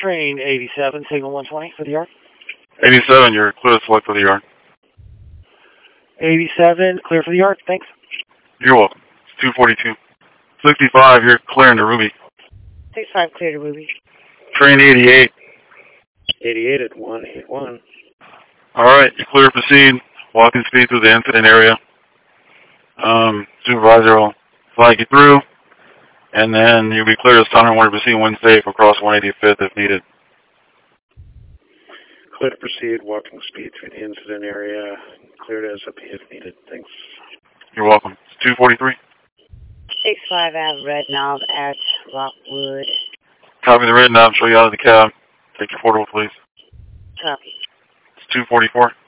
Train 87, signal 120 for the yard. 87, you're clear to select for the yard. 87, clear for the yard, thanks. You're welcome. It's 242. 65, you're clearing to Ruby. 65, clear to Ruby. Train 88. 88 at 181. Alright, you're clear to proceed. Walking speed through the incident area. Supervisor will flag you through, and then you'll be clear to start and want to proceed when safe across 185th if needed. Clear to proceed, walking speed through the incident area. Clear to SOP if needed, thanks. You're welcome. It's 243. 65, I have Red Knob at Rockwood. Copy the red knob, show you out of the cab. Take your photo, please. Copy. It's 244.